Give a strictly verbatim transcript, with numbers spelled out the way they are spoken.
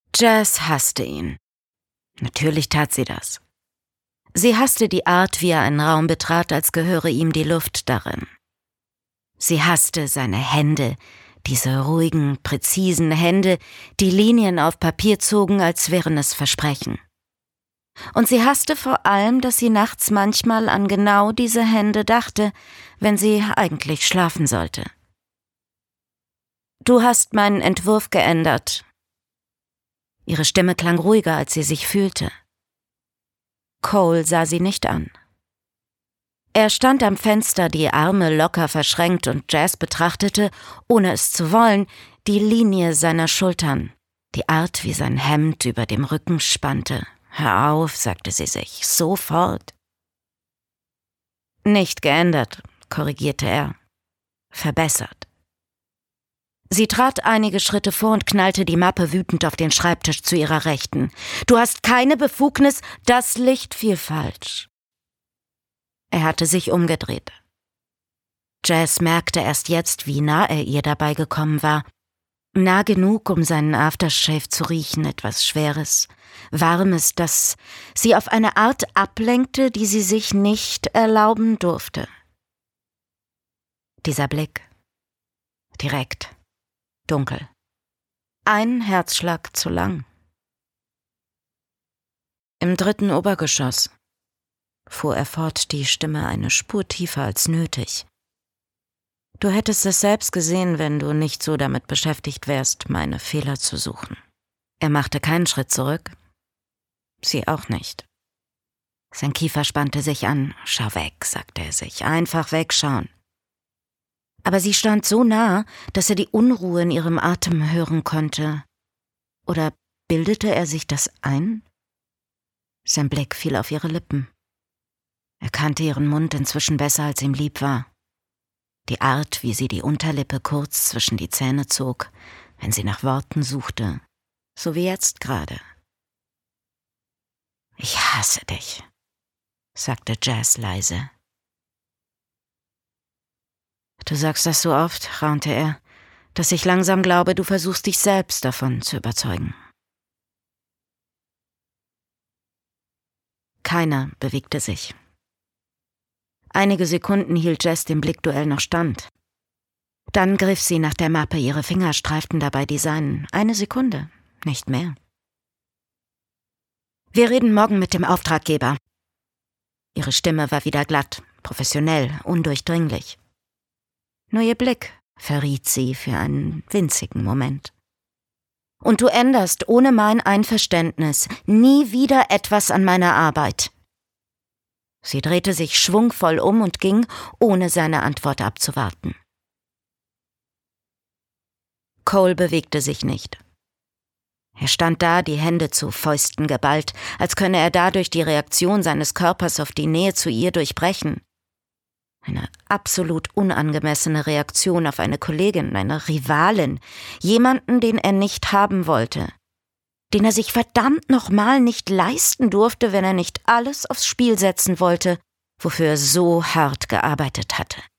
Jazz hasste ihn. Natürlich tat sie das. Sie hasste die Art, wie er einen Raum betrat, als gehöre ihm die Luft darin. Sie hasste seine Hände, diese ruhigen, präzisen Hände, die Linien auf Papier zogen, als wären es Versprechen. Und sie hasste vor allem, dass sie nachts manchmal an genau diese Hände dachte, wenn sie eigentlich schlafen sollte. »Du hast meinen Entwurf geändert.« Ihre Stimme klang ruhiger, als sie sich fühlte. Cole sah sie nicht an. Er stand am Fenster, die Arme locker verschränkt, und Jazz betrachtete, ohne es zu wollen, die Linie seiner Schultern, die Art, wie sein Hemd über dem Rücken spannte. »Hör auf«, sagte sie sich, »sofort.« »Nicht geändert«, korrigierte er. »Verbessert.« Sie trat einige Schritte vor und knallte die Mappe wütend auf den Schreibtisch zu ihrer Rechten. »Du hast keine Befugnis, das Licht fiel falsch.« Er hatte sich umgedreht. Jazz merkte erst jetzt, wie nah er ihr dabei gekommen war. Nah genug, um seinen Aftershave zu riechen, etwas Schweres, Warmes, das sie auf eine Art ablenkte, die sie sich nicht erlauben durfte. Dieser Blick. Direkt. Dunkel. Ein Herzschlag zu lang. Im dritten Obergeschoss, fuhr er fort, die Stimme eine Spur tiefer als nötig. Du hättest es selbst gesehen, wenn du nicht so damit beschäftigt wärst, meine Fehler zu suchen. Er machte keinen Schritt zurück. Sie auch nicht. Sein Kiefer spannte sich an. »Schau weg«, sagte er sich, »einfach wegschauen.« Aber sie stand so nah, dass er die Unruhe in ihrem Atem hören konnte. Oder bildete er sich das ein? Sein Blick fiel auf ihre Lippen. Er kannte ihren Mund inzwischen besser, als ihm lieb war. Die Art, wie sie die Unterlippe kurz zwischen die Zähne zog, wenn sie nach Worten suchte, so wie jetzt gerade. »Ich hasse dich«, sagte Jazz leise. »Du sagst das so oft«, raunte er, »dass ich langsam glaube, du versuchst dich selbst davon zu überzeugen.« Keiner bewegte sich. Einige Sekunden hielt Jazz dem Blickduell noch stand. Dann griff sie nach der Mappe, ihre Finger streiften dabei die seinen. Eine Sekunde, nicht mehr. »Wir reden morgen mit dem Auftraggeber.« Ihre Stimme war wieder glatt, professionell, undurchdringlich. Nur ihr Blick verriet sie für einen winzigen Moment. »Und du änderst ohne mein Einverständnis nie wieder etwas an meiner Arbeit.« Sie drehte sich schwungvoll um und ging, ohne seine Antwort abzuwarten. Cole bewegte sich nicht. Er stand da, die Hände zu Fäusten geballt, als könne er dadurch die Reaktion seines Körpers auf die Nähe zu ihr durchbrechen. Eine absolut unangemessene Reaktion auf eine Kollegin, eine Rivalin, jemanden, den er nicht haben wollte, den er sich verdammt nochmal nicht leisten durfte, wenn er nicht alles aufs Spiel setzen wollte, wofür er so hart gearbeitet hatte.